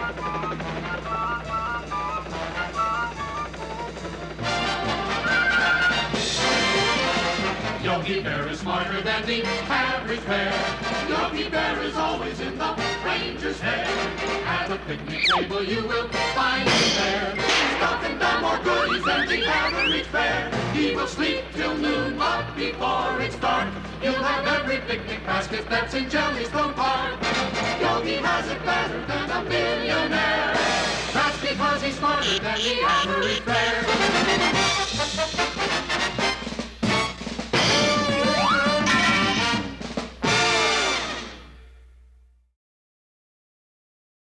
Yogi Bear is smarter than the average bear. Yogi Bear is always in the ranger's hair. At a picnic table you will find him there, stuffing down more goodies than the average bear. He will sleep till noon, but before it's dark, you'll have every picnic basket that's in Jellystone Park. Yogi has it better than a millionaire. That's because he's smarter than the average bear.